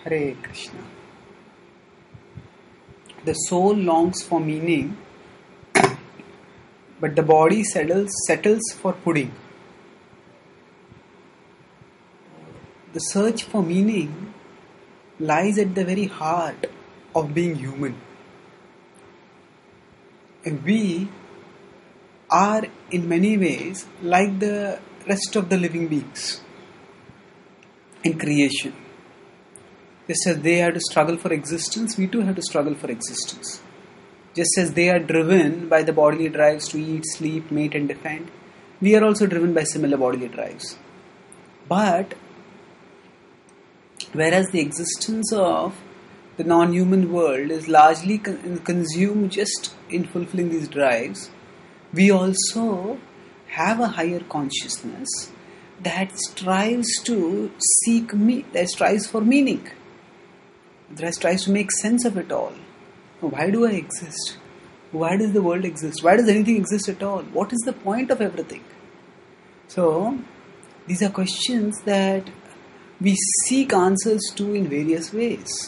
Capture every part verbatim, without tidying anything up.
Hare Krishna. The soul longs for meaning, but the body settles, settles for pudding. The search for meaning lies at the very heart of being human. We are in many ways like the rest of the living beings in creation. Just as they have to struggle for existence, we too have to struggle for existence. Just as they are driven by the bodily drives to eat, sleep, mate and defend, we are also driven by similar bodily drives. But whereas the existence of the non-human world is largely con- consumed just in fulfilling these drives, we also have a higher consciousness that strives to seek me, that strives for meaning, that strives to make sense of it all. Why do I exist? Why does the world exist? Why does anything exist at all? What is the point of everything? So, these are questions that we seek answers to in various ways.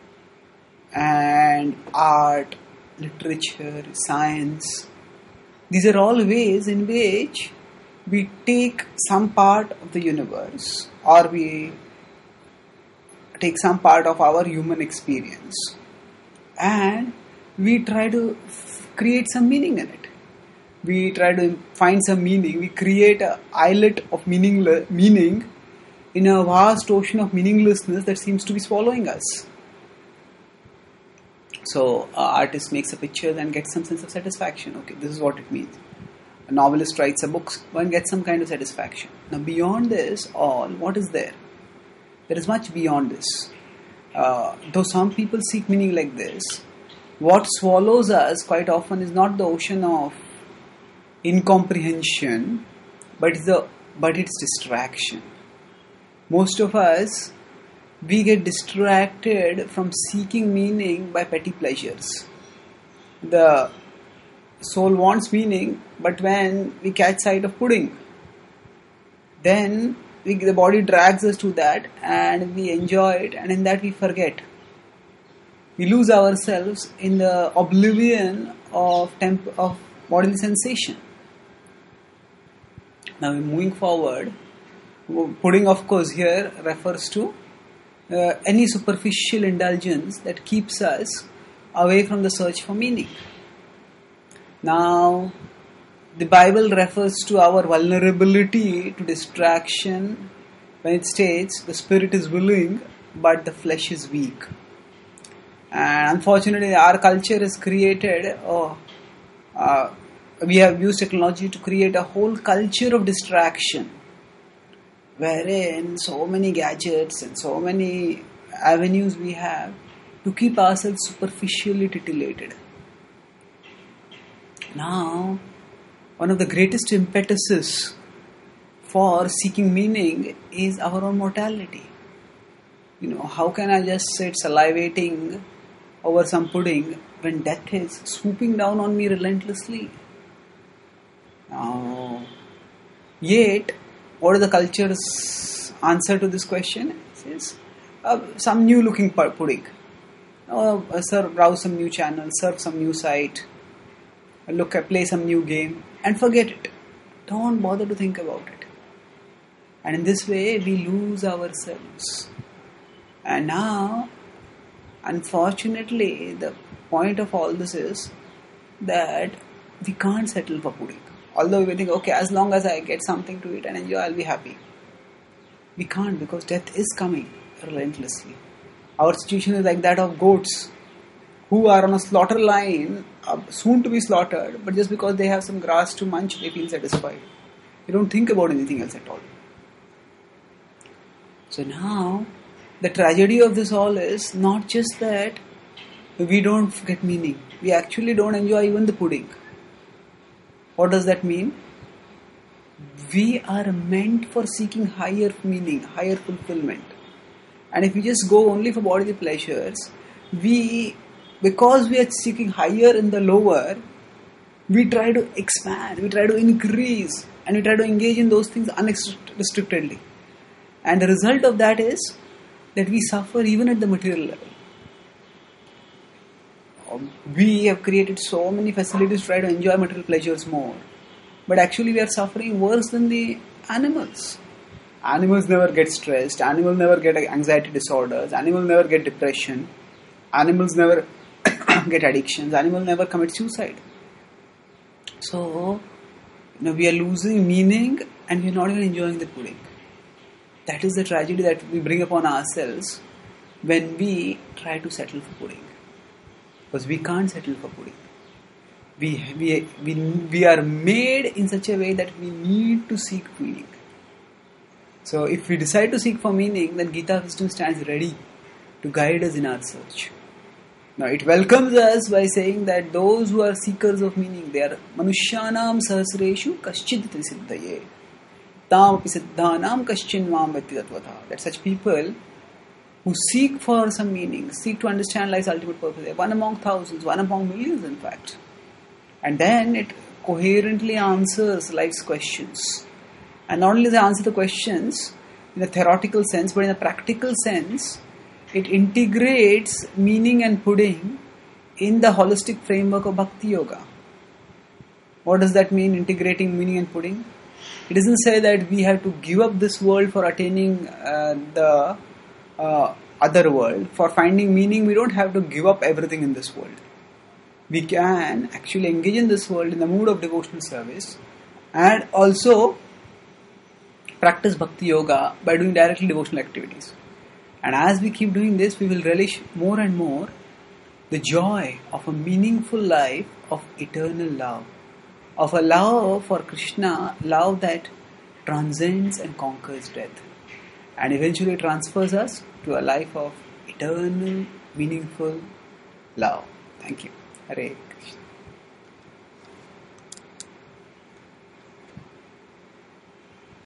And art, literature, science, these are all ways in which we take some part of the universe or we take some part of our human experience and we try to f- create some meaning in it. We try to find some meaning. We create an islet of meaningless, meaning in a vast ocean of meaninglessness that seems to be swallowing us. So, an artist makes a picture and gets some sense of satisfaction. Okay, this is what it means. A novelist writes a book, one gets some kind of satisfaction. Now, beyond this all, what is there? There is much beyond this. Uh, though some people seek meaning like this, what swallows us quite often is not the ocean of incomprehension, but it's the but it's distraction. Most of us, we get distracted from seeking meaning by petty pleasures. The soul wants meaning, but when we catch sight of pudding, then we, the body drags us to that and we enjoy it, and in that we forget. We lose ourselves in the oblivion of temp- of bodily sensation. Now, moving forward, pudding, of course, here refers to uh, any superficial indulgence that keeps us away from the search for meaning. Now, the Bible refers to our vulnerability to distraction when it states the spirit is willing but the flesh is weak. And unfortunately, our culture has created, oh, uh, we have used technology to create a whole culture of distraction, wherein so many gadgets and so many avenues we have to keep ourselves superficially titillated. Now, one of the greatest impetuses for seeking meaning is our own mortality. You know, how can I just sit salivating over some pudding when death is swooping down on me relentlessly? Now, yet, what is the culture's answer to this question? It says, uh, some new looking pudding. Oh, uh, sir, browse some new channel, surf some new site, look at, play some new game, and forget it. Don't bother to think about it. And in this way, we lose ourselves. And now, unfortunately, the point of all this is that we can't settle for pudding. Although we think, okay, as long as I get something to eat and enjoy, I'll be happy. We can't, because death is coming relentlessly. Our situation is like that of goats who are on a slaughter line, uh, soon to be slaughtered, but just because they have some grass to munch, they feel satisfied. They don't think about anything else at all. So now, the tragedy of this all is not just that we don't get meaning. We actually don't enjoy even the pudding. What does that mean? We are meant for seeking higher meaning, higher fulfillment. And if we just go only for bodily pleasures, we, because we are seeking higher in the lower, we try to expand, we try to increase, and we try to engage in those things unrestrictedly. And the result of that is that we suffer even at the material level. We have created so many facilities to try to enjoy material pleasures more, but actually we are suffering worse than the animals. Animals never get stressed, animals never get anxiety disorders, animals never get depression, animals never get addictions, animals never commit suicide. So, you know, we are losing meaning and we are not even enjoying the pudding. That is the tragedy that we bring upon ourselves when we try to settle for pudding. Because we can't settle for pudding. We, we, we, we are made in such a way that we need to seek meaning. So if we decide to seek for meaning, then Gita wisdom stands ready to guide us in our search. Now it welcomes us by saying that those who are seekers of meaning, they are manushyanam sahasreshu kaschid trisiddhaye tam api siddhanam kaschin mam vetti tatvatha. That such people who seek for some meaning, seek to understand life's ultimate purpose, one among thousands, one among millions in fact. And then it coherently answers life's questions. And not only does it answer the questions in a theoretical sense, but in a practical sense, it integrates meaning and pudding in the holistic framework of Bhakti Yoga. What does that mean, integrating meaning and pudding? It doesn't say that we have to give up this world for attaining uh, the uh, other world. For finding meaning, we don't have to give up everything in this world. We can actually engage in this world in the mood of devotional service and also practice Bhakti Yoga by doing directly devotional activities. And as we keep doing this, we will relish more and more the joy of a meaningful life of eternal love, of a love for Krishna, love that transcends and conquers death, and eventually transfers us to a life of eternal, meaningful love. Thank you. Hare Krishna.